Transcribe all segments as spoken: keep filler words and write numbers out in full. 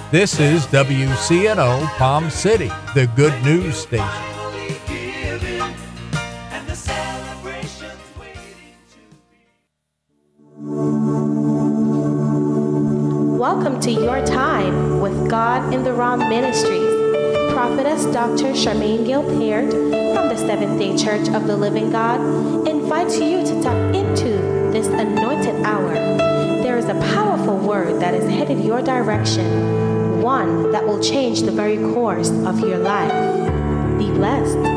This is W C N O Palm City, the good news station. Welcome to Your Time with God in the Realm Ministries. Prophetess Doctor Charmaine Gilpert from the Seventh-day Church of the Living God invites you to tap into this anointed hour. There is a powerful word that is headed your direction, one that will change the very course of your life. Be blessed.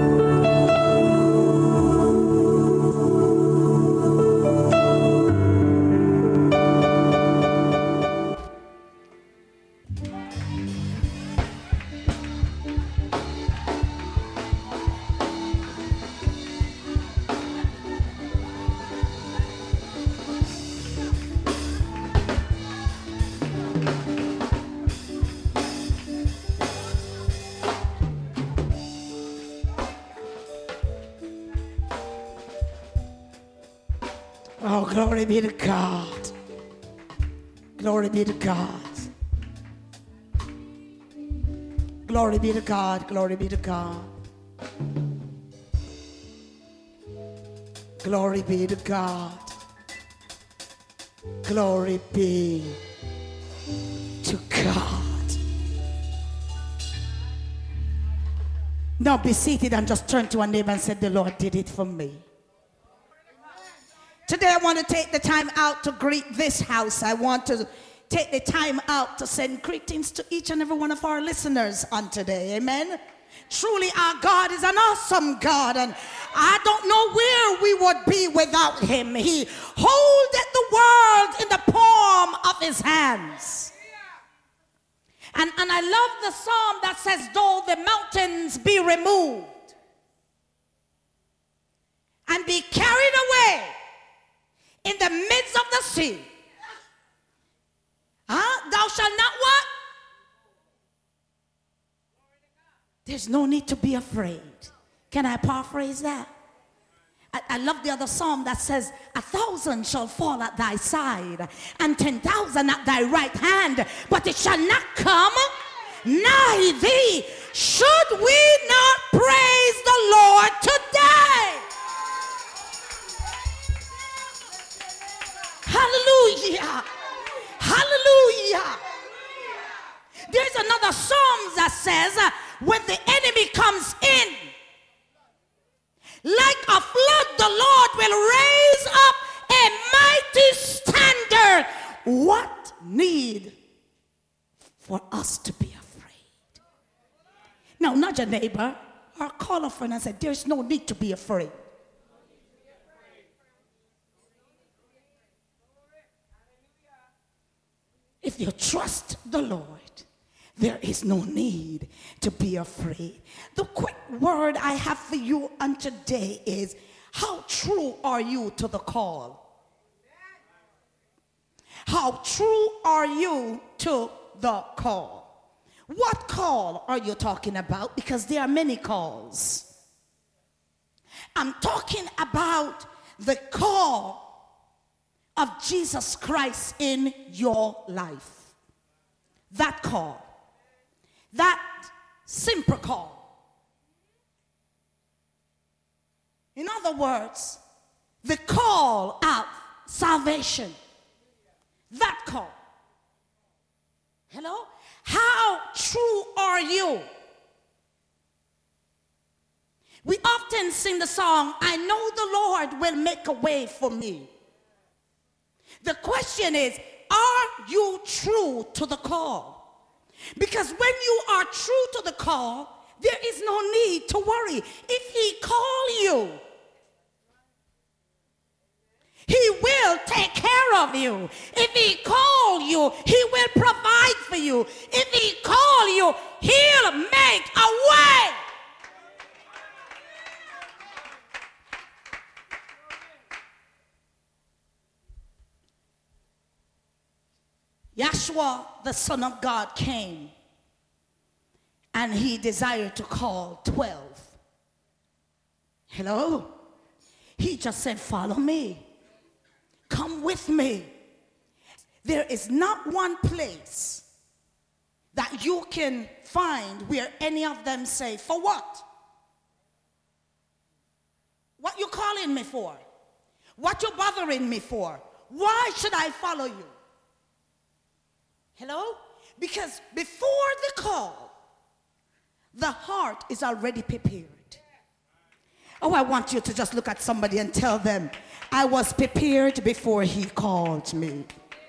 Oh, glory be to God. Glory be to God. Glory be to God. Glory be to God. Glory be to God. Glory be to God. Now be seated and just turn to a neighbor and say, the Lord did it for me. Today I want to take the time out to greet this house. I want to take the time out to send greetings to each and every one of our listeners on today. Amen. Truly our God is an awesome God, and I don't know where we would be without him. He holdeth the world in the palm of his hands. And, and I love the psalm that says, though the mountains be removed and be carried away in the midst of the sea, huh? Thou shalt not what? There's no need to be afraid. Can I paraphrase that? I, I love the other psalm that says, a thousand shall fall at thy side and ten thousand at thy right hand, but it shall not come nigh thee. Should we not praise the Lord today? Hallelujah. Hallelujah. There's another psalm that says, uh, when the enemy comes in, like a flood, the Lord will raise up a mighty standard. What need for us to be afraid? Now, not your neighbor, or call a friend and say, there's no need to be afraid. If you trust the Lord, there is no need to be afraid. The quick word I have for you on today is, how true are you to the call? How true are you to the call? What call are you talking about? Because there are many calls. I'm talking about the call of Jesus Christ in your life. That call. That simple call. In other words, the call of salvation. That call. Hello? How true are you? We often sing the song, I know the Lord will make a way for me. The question is, are you true to the call? Because when you are true to the call, there is no need to worry. If he call you, he will take care of you. If he call you, he will provide for you. If he call you, he'll make a way. Yahshua, the Son of God, came and he desired to call twelve. Hello? He just said, follow me. Come with me. There is not one place that you can find where any of them say, for what? What you calling me for? What you bothering me for? Why should I follow you? Hello? Because before the call, the heart is already prepared. Oh, I want you to just look at somebody and tell them, I was prepared before he called me.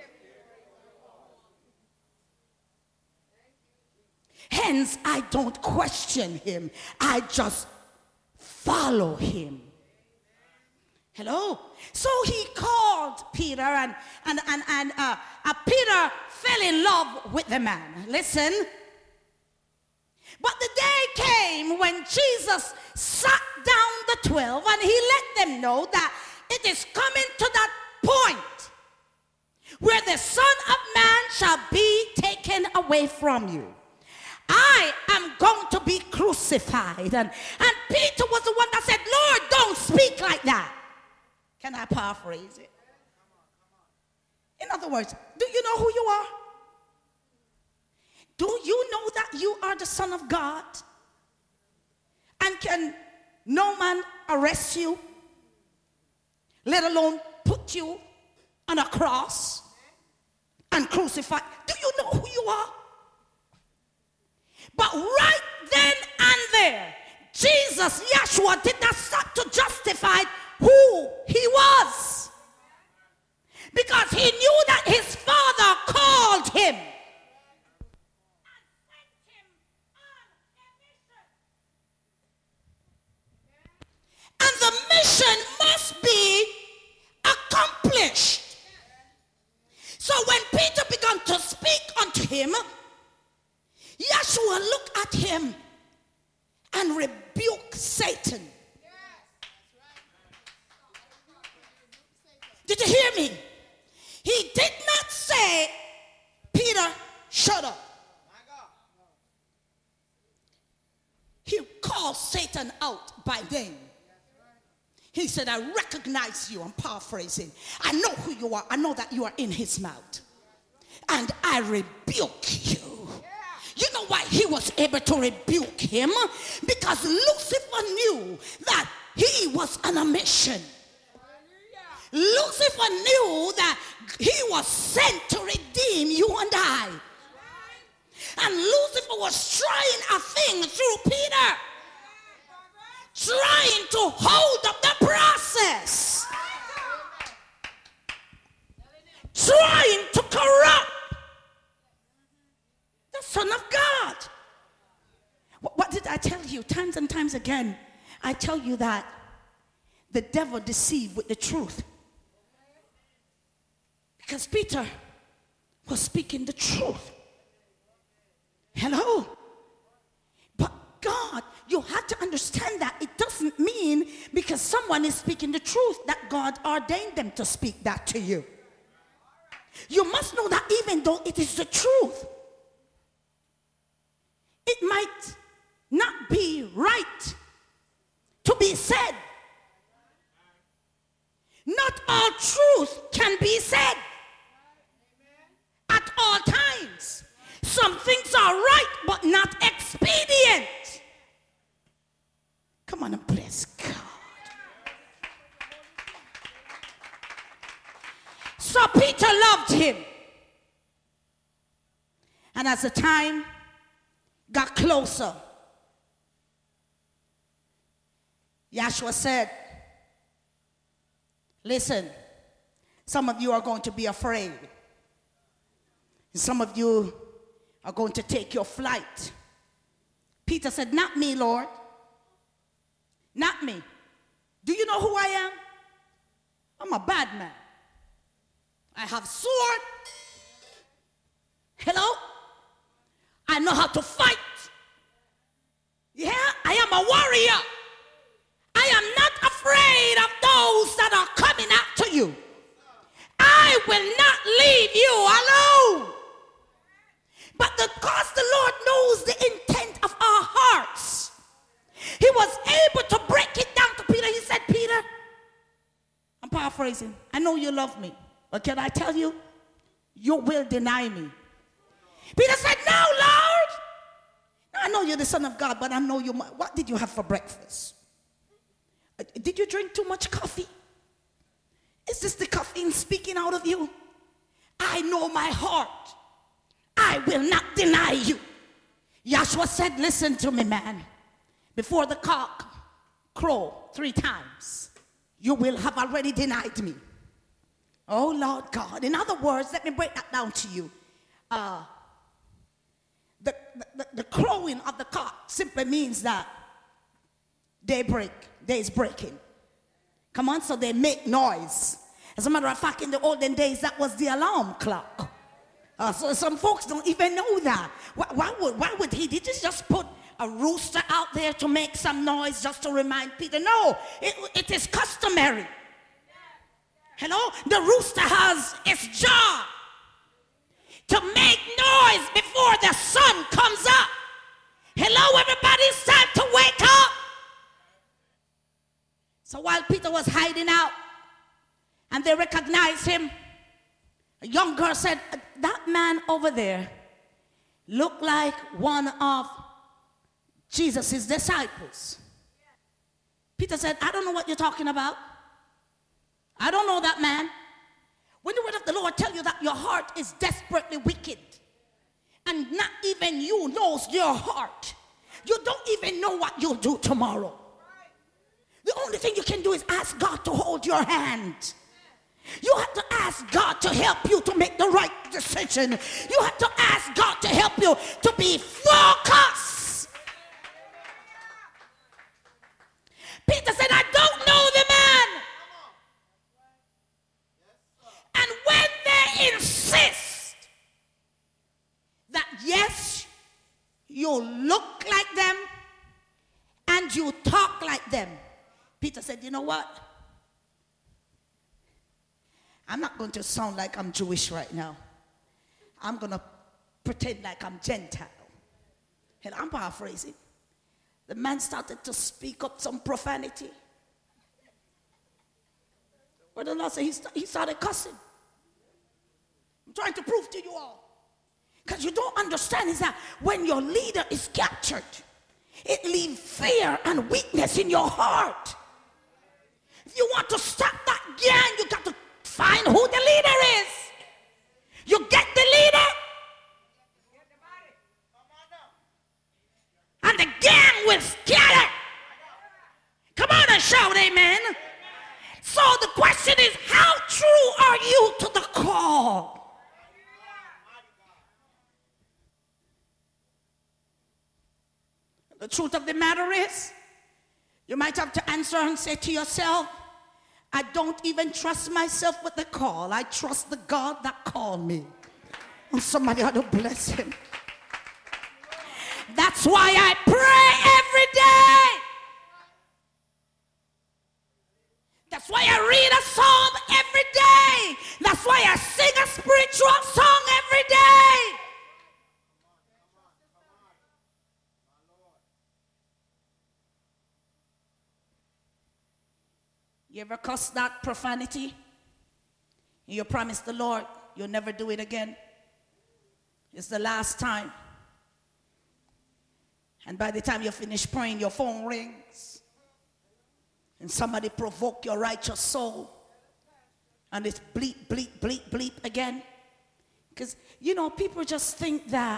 Hence, I don't question him. I just follow him. Hello? So he called Peter, and, and, and, and uh, uh, Peter fell in love with the man. Listen. But the day came when Jesus sat down the twelve, and he let them know that it is coming to that point where the Son of Man shall be taken away from you. I am going to be crucified. And, and Peter was the one that said, Lord, don't speak like that. Can I paraphrase it? In other words, do you know who you are? Do you know that you are the Son of God? And can no man arrest you, let alone put you on a cross and crucify? Do you know who you are? But right then and there, Jesus, Yeshua, did not stop to justify who he was. Because he knew that his Father called him. And the mission must be accomplished. So when Peter began to speak unto him, Yeshua looked at him and rebuked Satan. Did you hear me? He did not say, Peter, shut up. He called Satan out by name. He said, I recognize you. I'm paraphrasing. I know who you are. I know that you are in his mouth. And I rebuke you. You know why he was able to rebuke him? Because Lucifer knew that he was on a mission. Lucifer knew that he was sent to redeem you and I. And Lucifer was trying a thing through Peter, trying to hold up the process, trying to corrupt the Son of God. What, what did I tell you? Times and times again, I tell you that the devil deceived with the truth. Because Peter was speaking the truth. Hello? But God, you have to understand that it doesn't mean because someone is speaking the truth that God ordained them to speak that to you. You must know that even though it is the truth, it might not be right to be said. Not all truth can be said at all times. Some things are right, but not expedient. Come on and bless God. So Peter loved him. And as the time got closer, Yeshua said, listen, some of you are going to be afraid. And some of you are going to take your flight. Peter said, not me, Lord. Not me. Do you know who I am? I'm a bad man. I have sword. Hello? I know how to fight. Yeah, I am a warrior. I am not afraid of those that are coming after you. I will not leave you alone. But because the Lord knows the intent of our hearts, he was able to break it down to Peter. He said, Peter, I'm paraphrasing, I know you love me, but can I tell you, you will deny me. Peter said, no, Lord. I know you're the Son of God, but I know you. What did you have for breakfast? Did you drink too much coffee? Is this the caffeine speaking out of you? I know my heart. I will not deny you. Joshua said, listen to me, man. Before the cock crow three times, you will have already denied me. Oh, Lord God. In other words, let me break that down to you. Uh, the, the, the crowing of the cock simply means that daybreak, day is breaking. Come on, so they make noise. As a matter of fact, in the olden days, that was the alarm clock. Uh, so some folks don't even know that. Why, why, would, why would he? Did he just put a rooster out there to make some noise just to remind Peter? No, it, it is customary. Hello? The rooster has its job to make noise before the sun comes up. Hello, everybody, it's time to wake up. So while Peter was hiding out and they recognized him, a young girl said, that man over there looked like one of Jesus' disciples. Peter said, I don't know what you're talking about. I don't know that man. When the word of the Lord tells you that your heart is desperately wicked and not even you knows your heart, you don't even know what you'll do tomorrow. The only thing you can do is ask God to hold your hand. You have to ask God to help you to make the right decision. You have to ask God to help you to be focused. Peter said, I don't know the man. And when they insist that yes, you look like them and you talk like them, Peter said, you know what? I'm not going to sound like I'm Jewish right now. I'm going to pretend like I'm Gentile. And I'm paraphrasing. The man started to speak up some profanity. But the Lord said he, st- he started cussing. I'm trying to prove to you all. Because you don't understand is that when your leader is captured, it leaves fear and weakness in your heart. If you want to stop that gang, you got to find who the leader is. You get the leader, and the gang will scatter. Come on and shout amen. So the question is, how true are you to the call? The truth of the matter is, you might have to answer and say to yourself, I don't even trust myself with the call. I trust the God that called me. And somebody ought to bless him. That's why I pray every day. That's why I read a psalm every day. That's why I sing a spiritual song every day. You ever cuss that profanity? You promise the Lord you'll never do it again. It's the last time. And by the time you finish praying, your phone rings. And somebody provoke your righteous soul. And it's bleep, bleep, bleep, bleep again. Because, you know, people just think that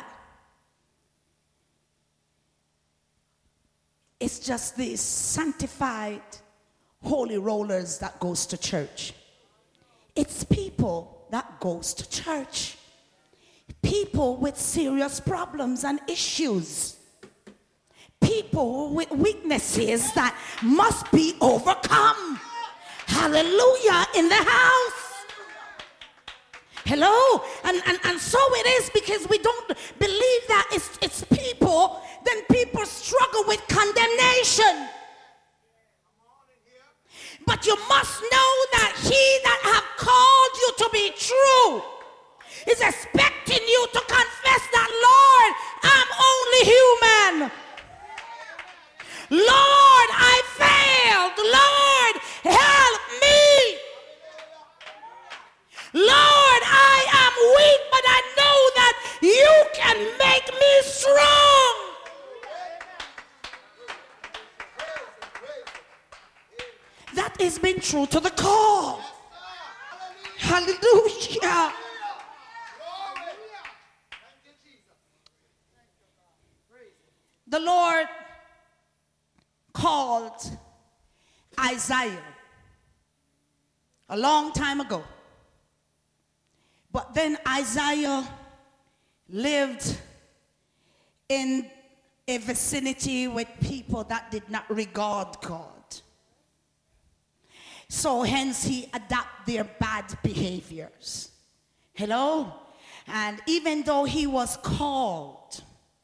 it's just these sanctified holy rollers that goes to church. It's people that goes to church. People with serious problems and issues. People with weaknesses that must be overcome. Hallelujah in the house. Hello? And, and, and so it is, because we don't believe that it's, it's people, then people struggle with condemnation. But you must know that he that have called you to be true is expecting you to confess that, Lord, I'm only human. Lord, I failed. Lord, help me. Lord, I am weak, but I know that you can been true to the call. Hallelujah. The Lord called Isaiah a long time ago. But then Isaiah lived in a vicinity with people that did not regard God. So hence he adopted their bad behaviors. Hello? And even though he was called,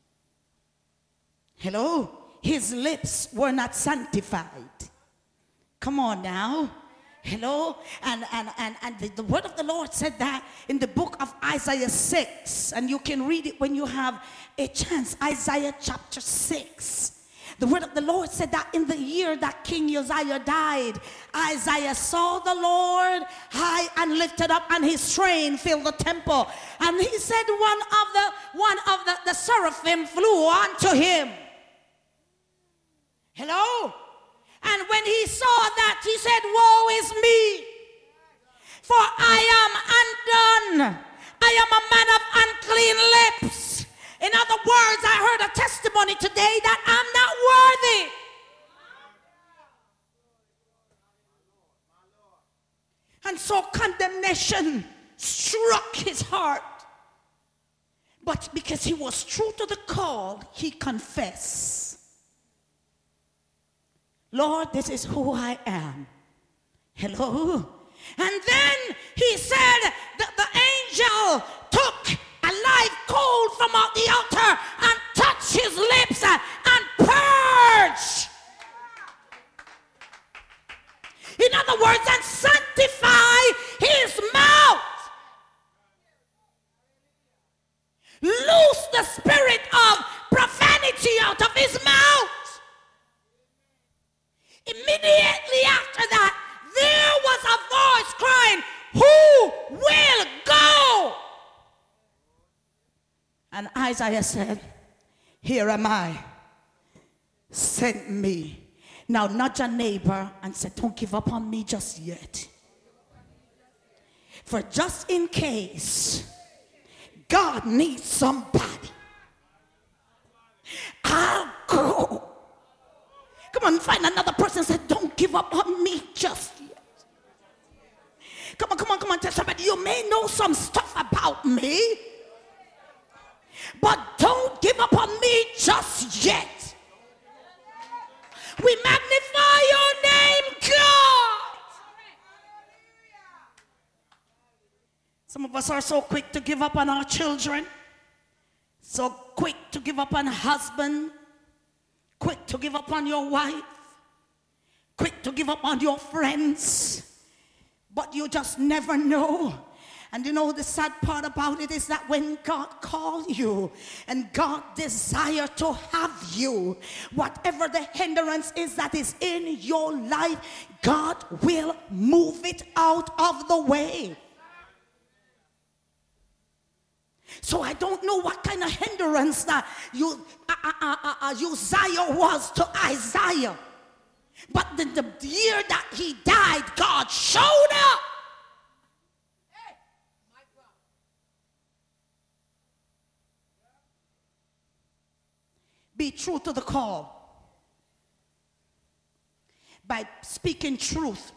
hello, his lips were not sanctified. Come on now. Hello? And, and, and, and the, the word of the Lord said that in the book of Isaiah six. And you can read it when you have a chance. Isaiah chapter six. The word of the Lord said that in the year that King Uzziah died, Isaiah saw the Lord high and lifted up, and his train filled the temple. And he said one of the, one of the, the seraphim flew onto him. Hello? And when he saw that, he said, woe is me, for I am undone. I am a man of unclean lips. In other words, I heard a testimony today that I'm not worthy. And so condemnation struck his heart. But because he was true to the call, he confessed. Lord, this is who I am. Hello? And then he said that the angel took a live coal from out the altar and touched his lips and, and purged. In other words, and sanctify his mouth. Loose the spirit of profanity out of his mouth. Immediately after that, there was a voice crying, who will go? And Isaiah said, here am I, send me. Now nudge your neighbor and say, don't give up on me just yet. For just in case God needs somebody, I'll go. Come on, find another person and say, don't give up on me just yet. Come on, come on, come on, tell somebody, you may know some stuff about me, but don't give up on me just yet. We magnify your name, God. Some of us are so quick to give up on our children, so quick to give up on a husband, quick to give up on your wife, quick to give up on your friends, but you just never know. And you know the sad part about it is that when God called you and God desires to have you, whatever the hindrance is that is in your life, God will move it out of the way. So I don't know what kind of hindrance that you, uh, uh, uh, uh, Uzziah was to Isaiah. But the, the year that he died, God showed up. Be true to the call by speaking truth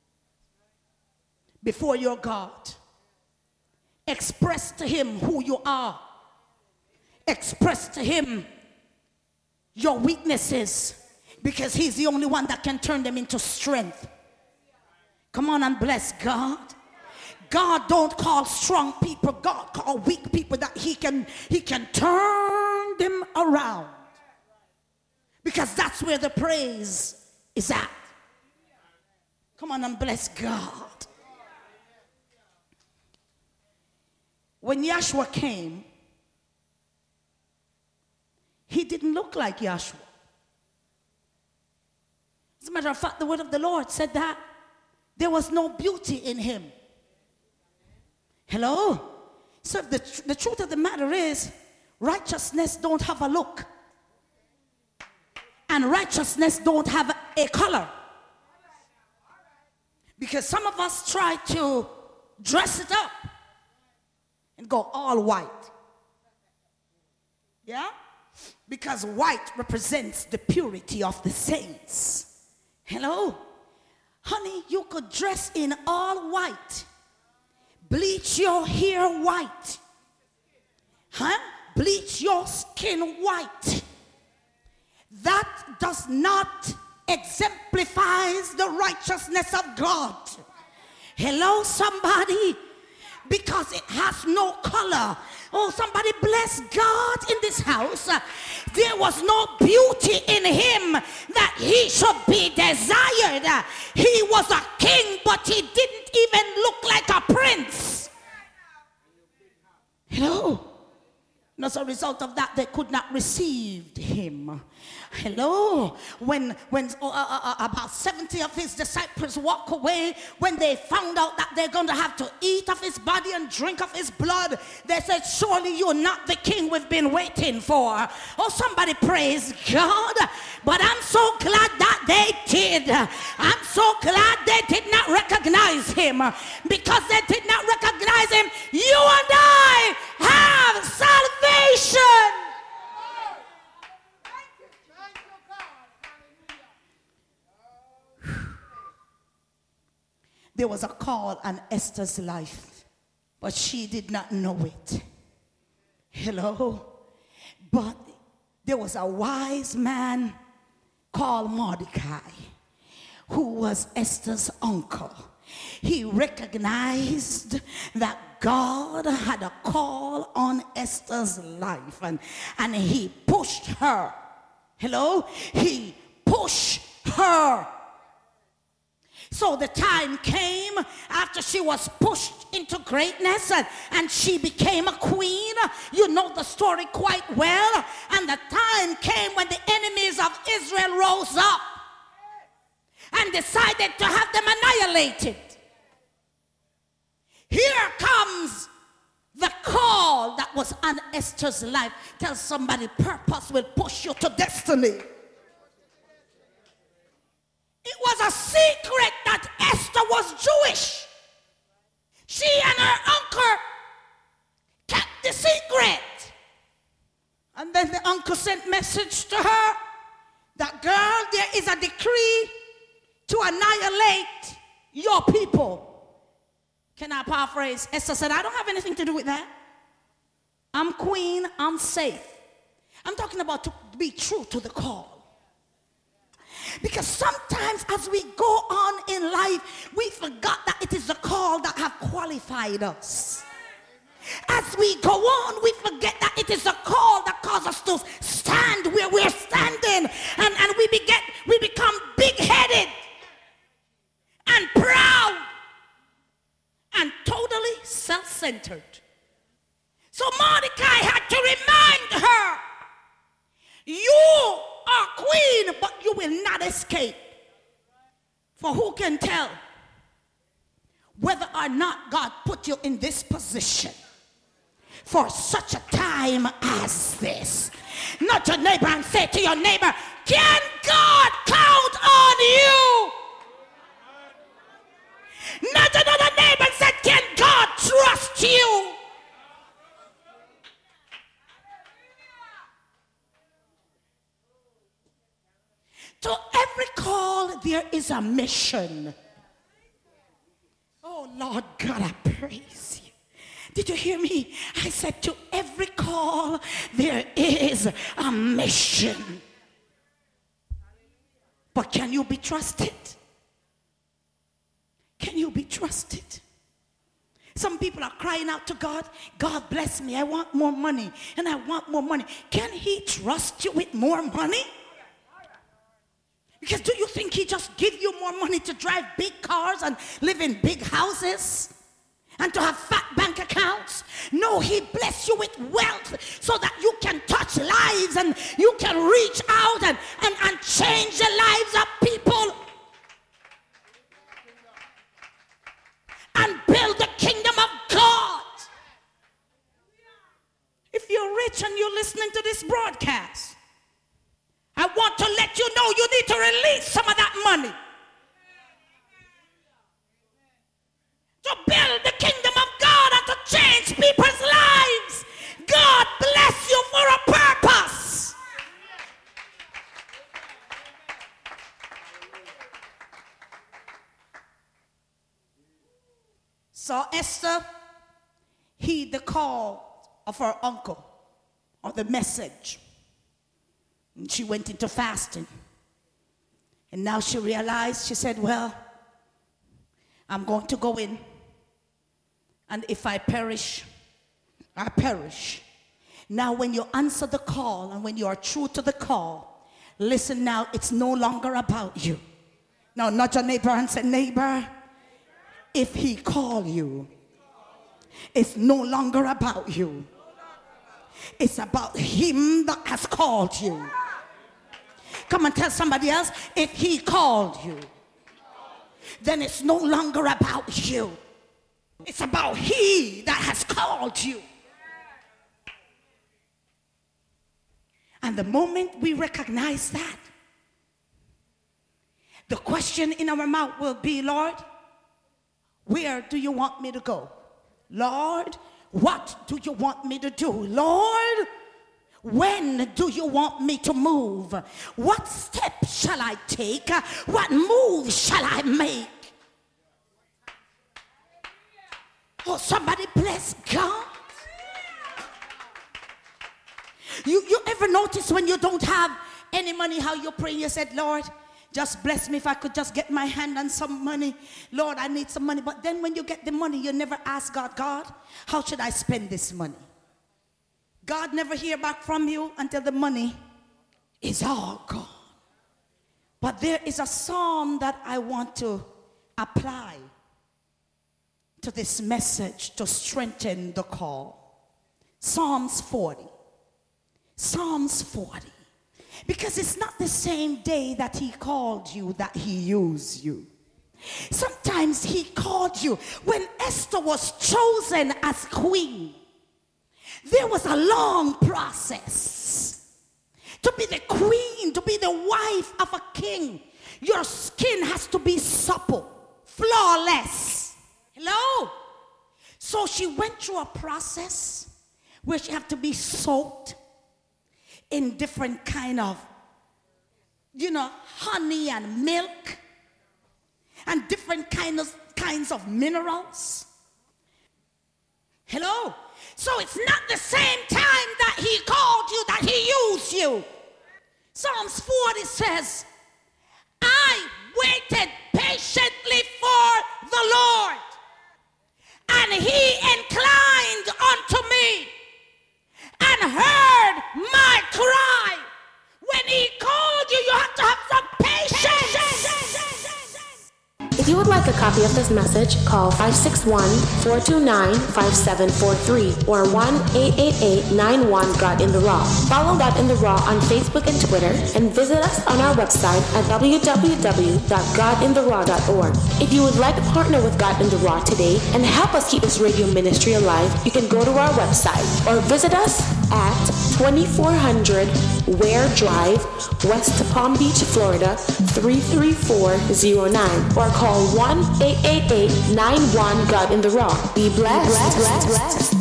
before your God. Express to him who you are. Express to him your weaknesses, because he's the only one that can turn them into strength. Come on and bless God. God don't call strong people. God call weak people that he can, he can turn them around. Because that's where the praise is at. Come on and bless God. When Yahshua came, he didn't look like Yahshua. As a matter of fact, the word of the Lord said that there was no beauty in him. Hello? So the, tr the truth of the matter is, righteousness don't have a look. And righteousness don't have a color. Because some of us try to dress it up and go all white. Yeah? Because white represents the purity of the saints. Hello? Honey, you could dress in all white. Bleach your hair white. Huh? Bleach your skin white. That does not exemplify the righteousness of God. Hello, somebody? Because it has no color. Oh, somebody bless God in this house. There was no beauty in him that he should be desired. He was a king, but he didn't even look like a prince. Hello? And as a result of that, they could not receive him. Hello? When, when uh, uh, uh, about seventy of his disciples walk away, when they found out that they're going to have to eat of his body and drink of his blood, they said, surely you're not the king we've been waiting for. Oh, somebody praise God. But I'm so glad that they did. I'm so glad they did not recognize him. Because they did not recognize him, you and I have salvation. There was a call on Esther's life, but she did not know it. Hello? But there was a wise man called Mordecai, who was Esther's uncle. He recognized that God had a call on Esther's life, and, and he pushed her. Hello? He pushed her. So the time came after she was pushed into greatness, and, and she became a queen. You know the story quite well. And the time came when the enemies of Israel rose up and decided to have them annihilated. Here comes the call that was on Esther's life. Tell somebody, purpose will push you to destiny. It was a secret that Esther was Jewish. She and her uncle kept the secret. And then the uncle sent message to her that, girl, there is a decree to annihilate your people. Can I paraphrase? Esther said, I don't have anything to do with that. I'm queen, I'm safe. I'm talking about to be true to the call. Because sometimes as we go on in life, we forgot that it is the call that have qualified us. As we go on, we forget that it is a call that causes us to stand where we're standing. And, and we, beget, we become big-headed and proud and totally self-centered. So Mordecai had to remind her, you are queen, but you will not escape. For who can tell whether or not God put you in this position for such a time as this? Nudge your neighbor and say to your neighbor, can God count on you? Nudge another neighbor and say, can God trust you? To every call, there is a mission. Oh, Lord God, I praise you. Did you hear me? I said to every call, there is a mission. But can you be trusted? Can you be trusted? Some people are crying out to God, God bless me, I want more money, and I want more money. Can he trust you with more money? Because do you think he just give you more money to drive big cars and live in big houses and to have fat bank accounts? No, he bless you with wealth so that you can touch lives and you can reach out and, and, and change the lives of people and build the kingdom of God. If you're rich and you're listening to this broadcast, I want to let you know you need to release some of that money. to build the kingdom of God and to change people's lives. God bless you for a purpose. So Esther heed the call of her uncle, or the message. And she went into fasting. And now she realized, she said, well, I'm going to go in. And if I perish, I perish. Now when you answer the call and when you are true to the call, listen now, it's no longer about you. Now, not your neighbor and say, neighbor, if he call you, it's no longer about you. It's about him that has called you. Come and tell somebody else, if he called you, then it's no longer about you. It's about he that has called you. And the moment we recognize that, the question in our mouth will be, Lord, where do you want me to go? Lord, what do you want me to do? Lord, when do you want me to move? What step shall I take? What move shall I make? Oh, somebody bless God. You, you ever notice when you don't have any money how you pray? You said, Lord, just bless me if I could just get my hand on some money. Lord, I need some money. But then when you get the money, you never ask God, God, how should I spend this money? God never hear back from you until the money is all gone. But there is a psalm that I want to apply to this message to strengthen the call. Psalms forty. Psalms forty. Because it's not the same day that he called you that he used you. Sometimes he called you. When Esther was chosen as queen, there was a long process. To be the queen, to be the wife of a king, your skin has to be supple, flawless. Hello? So she went through a process where she had to be soaked in different kind of, you know, honey and milk and different kind of, kinds of minerals. Hello? So it's not the same time that he called you that he used you. Psalms forty says, I waited patiently for the Lord, and he inclined unto me and heard my cry. When he called you, you have to have some patience. If you would like a copy of this message, call five six one, four two nine, five seven four three or one eight eight eight, nine one, God in the Raw. Follow God in the Raw on Facebook and Twitter, and visit us on our website at w w w dot god in the raw dot org. If you would like to partner with God in the Raw today and help us keep this radio ministry alive, you can go to our website or visit us at twenty-four hundred Ware Drive, West Palm Beach, Florida, three three four zero nine, or call one eight eight eight, nine one, God in the Raw. Be blessed. Be blessed. blessed.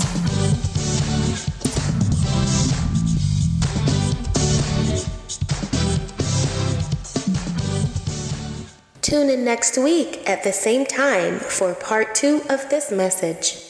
Tune in next week at the same time for part two of this message.